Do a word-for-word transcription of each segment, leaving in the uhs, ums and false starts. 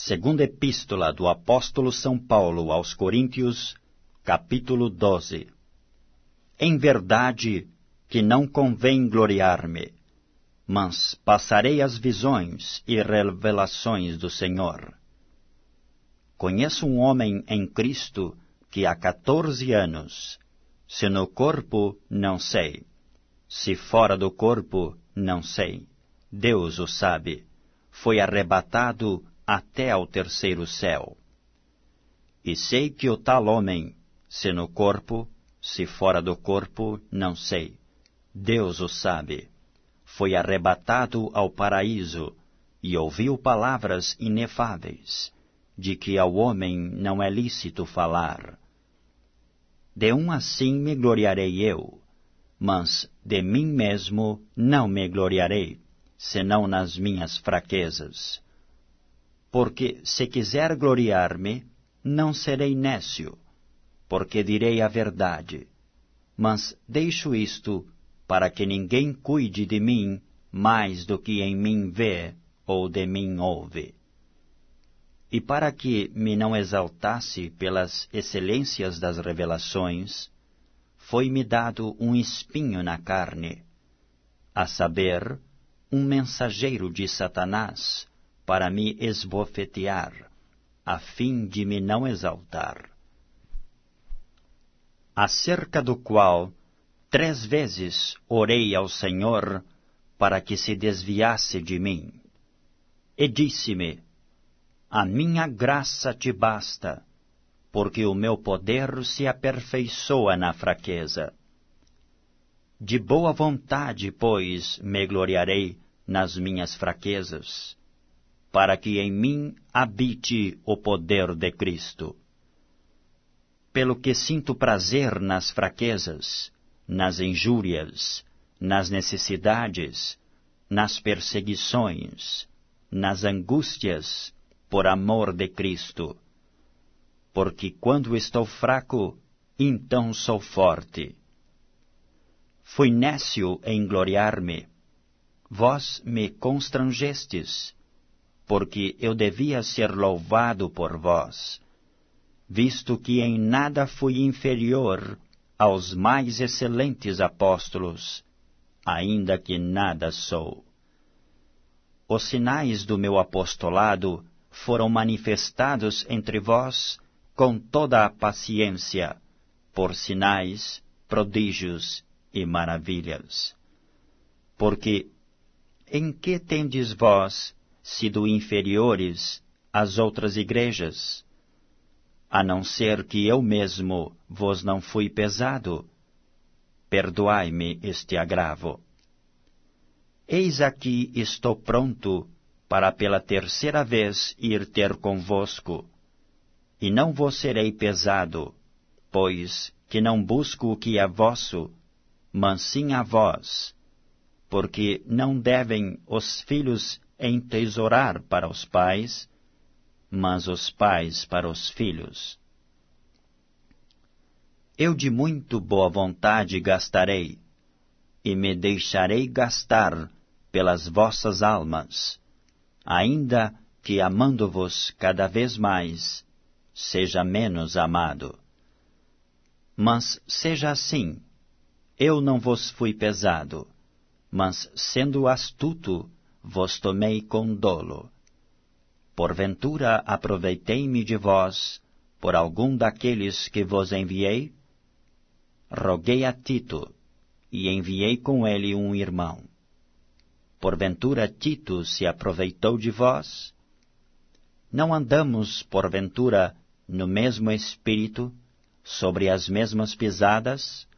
Segunda Epístola do Apóstolo São Paulo aos Coríntios, capítulo doze. Em verdade que não convém gloriar-me, mas passarei as visões e revelações do Senhor. Conheço um homem em Cristo que há quatorze anos, se no corpo, não sei, se fora do corpo, não sei, Deus o sabe, foi arrebatado até ao terceiro céu. E sei que o tal homem, se no corpo, se fora do corpo, não sei, Deus o sabe, foi arrebatado ao paraíso e ouviu palavras inefáveis, de que ao homem não é lícito falar. De um assim me gloriarei eu, mas de mim mesmo não me gloriarei, senão nas minhas fraquezas. Porque se quiser gloriar-me, não serei nécio, porque direi a verdade. Mas deixo isto para que ninguém cuide de mim mais do que em mim vê ou de mim ouve. E para que me não exaltasse pelas excelências das revelações, foi-me dado um espinho na carne, a saber, um mensageiro de Satanás, para me esbofetear, a fim de me não exaltar. Acerca do qual três vezes orei ao Senhor para que se desviasse de mim. E disse-me, a minha graça te basta, porque o meu poder se aperfeiçoa na fraqueza. De boa vontade, pois, me gloriarei nas minhas fraquezas, para que em mim habite o poder de Cristo. Pelo que sinto prazer nas fraquezas, nas injúrias, nas necessidades, nas perseguições, nas angústias, por amor de Cristo. Porque quando estou fraco, então sou forte. Fui nécio em gloriar-me. Vós me constrangestes, porque eu devia ser louvado por vós, visto que em nada fui inferior aos mais excelentes apóstolos, ainda que nada sou. Os sinais do meu apostolado foram manifestados entre vós com toda a paciência, por sinais, prodígios e maravilhas. Porque em que tendes vós sido inferiores às outras igrejas? A não ser que eu mesmo vos não fui pesado, perdoai-me este agravo. Eis aqui estou pronto para pela terceira vez ir ter convosco, e não vos serei pesado, pois que não busco o que é vosso, mas sim a vós, porque não devem os filhos entesourar para os pais, mas os pais para os filhos. Eu de muito boa vontade gastarei, e me deixarei gastar pelas vossas almas, ainda que amando-vos cada vez mais, seja menos amado. Mas seja assim, eu não vos fui pesado, mas sendo astuto, vos tomei com dolo. Porventura aproveitei-me de vós por algum daqueles que vos enviei? Roguei a Tito, e enviei com ele um irmão. Porventura Tito se aproveitou de vós? Não andamos, porventura, no mesmo espírito, sobre as mesmas pisadas?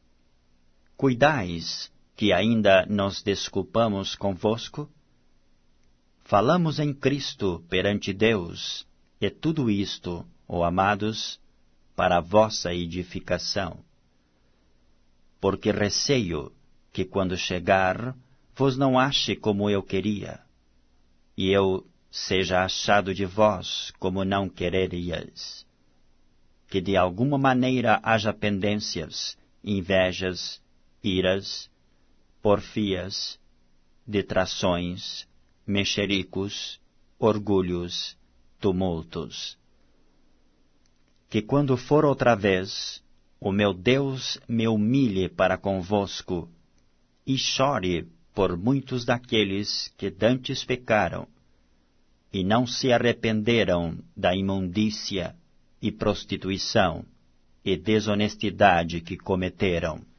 Cuidais que ainda nos desculpamos convosco? Falamos em Cristo perante Deus, e tudo isto, ó amados, para a vossa edificação. Porque receio que quando chegar, vos não ache como eu queria, e eu seja achado de vós como não quererias. Que de alguma maneira haja pendências, invejas, iras, porfias, detrações, mexericos, orgulhos, tumultos. Que quando for outra vez, o meu Deus me humilhe para convosco, e chore por muitos daqueles que dantes pecaram, e não se arrependeram da imundícia e prostituição e desonestidade que cometeram.